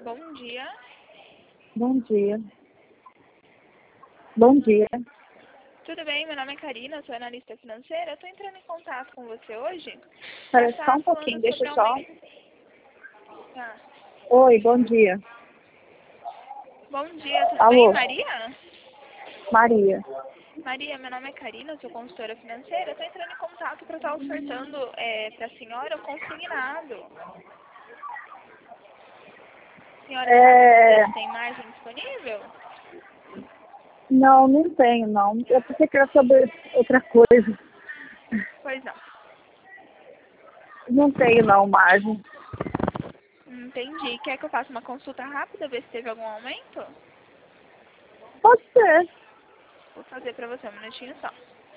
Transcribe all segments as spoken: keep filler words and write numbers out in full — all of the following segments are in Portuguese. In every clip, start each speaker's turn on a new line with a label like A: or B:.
A: Bom dia.
B: Bom dia. Bom dia.
A: Tudo bem? Meu nome é Karina, eu sou analista financeira. Eu estou entrando em contato com você hoje.
B: Espera
A: Tá
B: só um
A: falando
B: pouquinho, deixa eu
A: sobre
B: só...
A: aumento- Tá.
B: Oi, bom dia.
A: Bom dia, tudo
B: Alô?
A: bem, Maria?
B: Maria.
A: Maria, meu nome é Karina, eu sou consultora financeira. Eu estou entrando em contato para estar ofertando é, para a senhora o consignado. A senhora
B: É...
A: sabe se tem margem disponível?
B: Não, não tenho, não. Eu pensei que era sobre outra coisa.
A: Pois não.
B: Não tenho, não, margem.
A: Entendi. Quer que eu faça uma consulta rápida, ver se teve algum aumento?
B: Pode ser.
A: Vou fazer para você um minutinho só.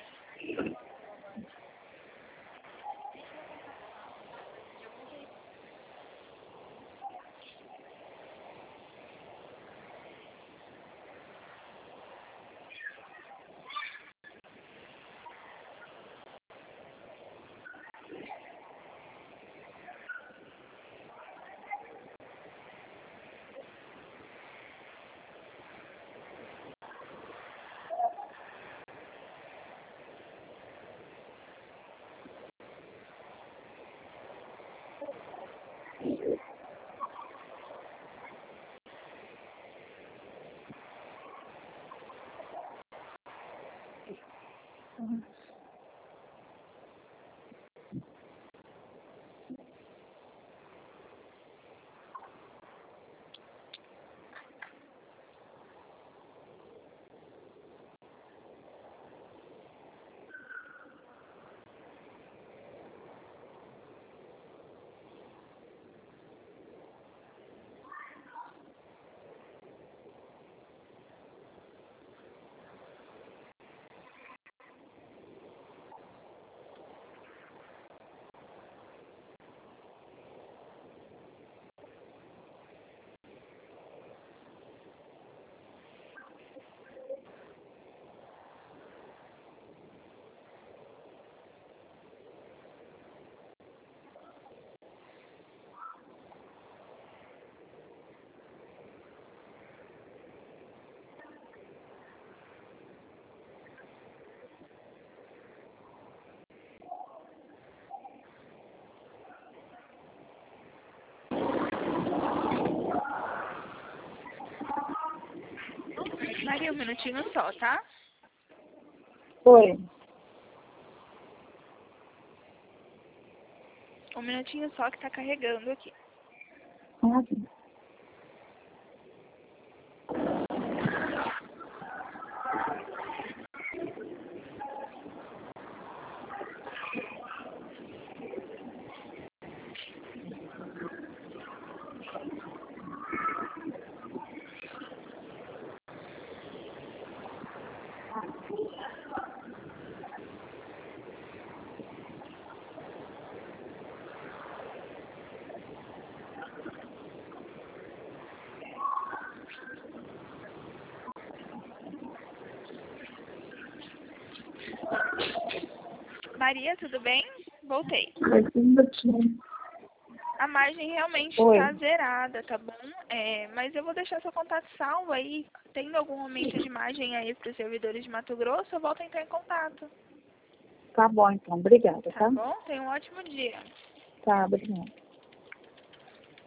A: Maria, um minutinho só, tá?
B: Oi.
A: Um minutinho só que tá carregando aqui.
B: Ah,
A: Maria, tudo bem? Voltei.
B: mas ainda tinha.
A: A margem realmente
B: Oi.
A: está zerada, tá bom? É, mas eu vou deixar seu contato salvo aí. Tendo algum aumento de margem aí para os servidores de Mato Grosso, eu volto a entrar em contato.
B: Tá bom, então. Obrigada,
A: Tá
B: tá?
A: bom? Tenha um ótimo dia.
B: Tá, obrigada.